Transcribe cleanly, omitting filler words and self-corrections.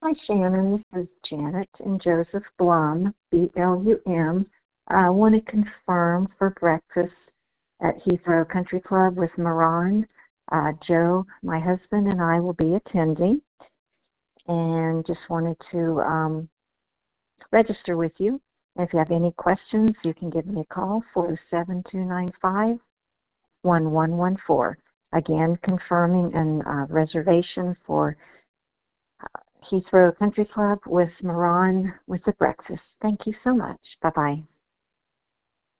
Hi, Shannon. This is Janet and Joseph Blum, BLUM. I want to confirm for breakfast at Heathrow Country Club with Moran. Joe, my husband, and I will be attending. And just wanted to register with you. If you have any questions, you can give me a call, 407-295-1114. Again, confirming a reservation for Heathrow Country Club with Moran with the breakfast. Thank you so much. Bye-bye.